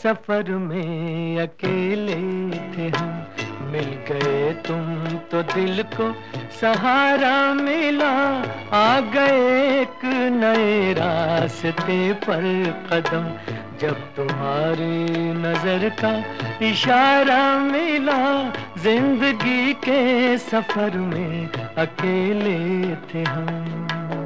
सफर में अकेले थे हम, मिल गए तुम तो दिल को सहारा मिला। आ गए एक नए रास्ते पर कदम, जब तुम्हारी नजर का इशारा मिला। जिंदगी के सफर में अकेले थे हम।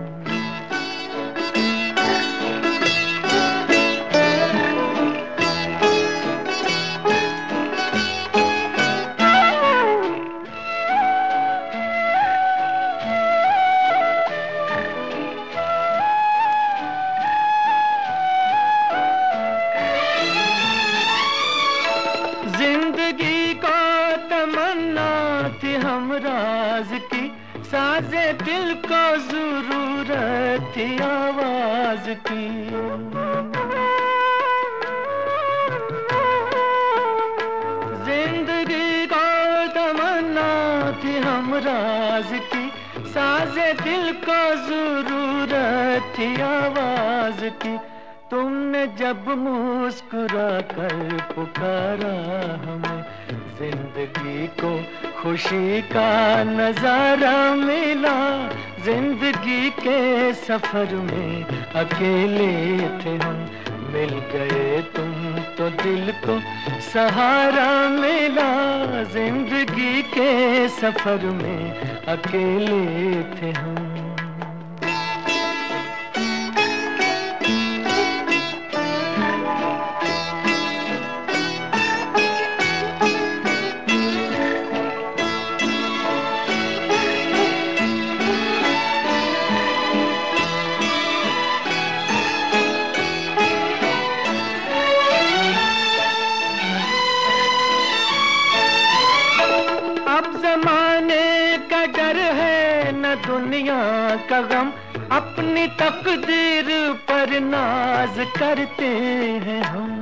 जिंदगी को तमन्ना थी हम राज की, साजे दिल को जरूरत थी आवाज की। जिंदगी को तमन्ना थी हम राज की, साजे दिल को जरूरत थी आवाज की। तुमने जब मुस्कुरा कर पुकारा हमें, जिंदगी को खुशी का नजारा मिला। जिंदगी के सफर में अकेले थे हम, मिल गए तुम तो दिल को सहारा मिला। जिंदगी के सफर में अकेले थे हम। अब जमाने का डर है न दुनिया का गम, अपनी तकदीर पर नाज करते हैं हम।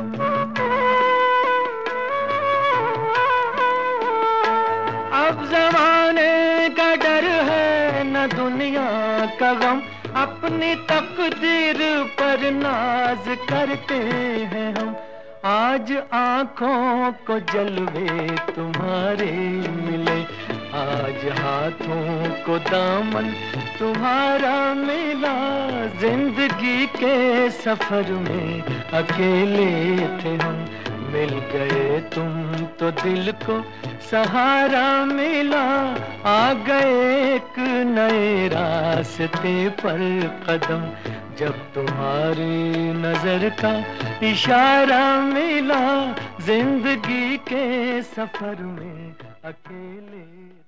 अब जमाने का डर है न दुनिया का गम, अपनी तकदीर पर नाज करते हैं हम। आज आँखों को जलवे तुम्हारे मिले, आज हाथों को दामन तुम्हारा मिला। जिंदगी के सफर में अकेले थे हम, मिल गए तुम तो दिल को सहारा मिला। आ गए एक नए रास्ते पर कदम, जब तुम्हारी नजर का इशारा मिला। जिंदगी के सफर में अकेले